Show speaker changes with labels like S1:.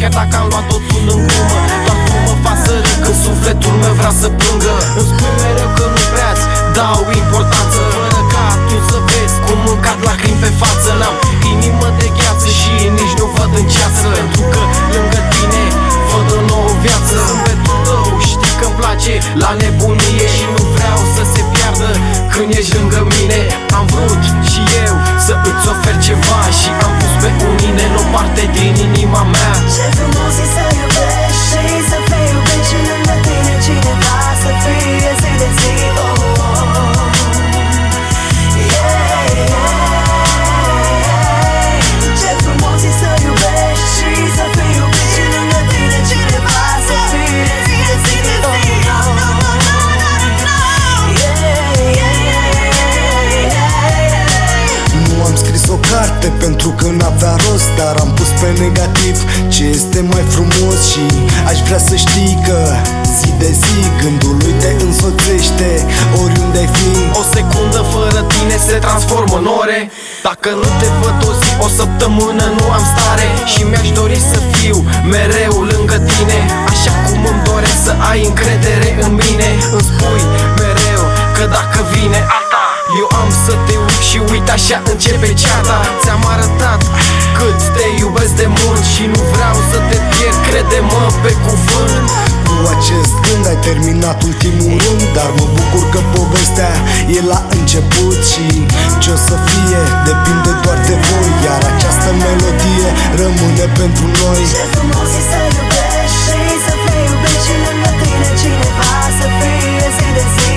S1: chiar dacă am luat totul în glumă. Doar tu mă faci să râd când sufletul meu vrea să plângă. Îmi spui mereu că nu vreați dau importanță, fără ca tu să vezi cum îmi cad lacrimi pe față. N-am inimă de gheață și nici nu văd în ceață, pentru că lângă tine văd o nouă viață. Zâmbetul tău știi că-mi place la nebunie și nu vreau să se piardă când ești lângă mine. Am vrut și eu să îți ofer ceva și am pus pe unii o parte din inima mea.
S2: Ce frumos e să iubești și să fii iubit și lângă tine cineva să fie zi de zi. Ce frumos e să iubești și să fii iubit și lângă tine cineva să fie zi de zi.
S3: Nu am scris o carte pentru că n-avea rost, dar am pus pe negativ ce este mai frumos. Și aș vrea să știi că zi de zi gândul lui te însoțește oriunde ai fi.
S1: O secundă fără tine se transformă în ore. Dacă nu te văd o zi, o săptămână nu am stare. Și mi-aș dori să fiu mereu lângă tine, așa cum îmi doresc să ai încredere în mine. Îmi spui mereu că dacă vine alta, eu am să te uit și uite așa începe ceata. Ți-am arătat cât te iubesc de mult și nu vreau să te pierd, crede-mă pe cuvânt.
S3: Cu acest gând ai terminat ultimul rând, dar mă bucur că povestea e la început. Și ce o să fie depinde doar de voi, iar această melodie rămâne pentru noi.
S2: Ce frumos e să iubești și să fii iubit și lângă tine cineva să fie zi de zi.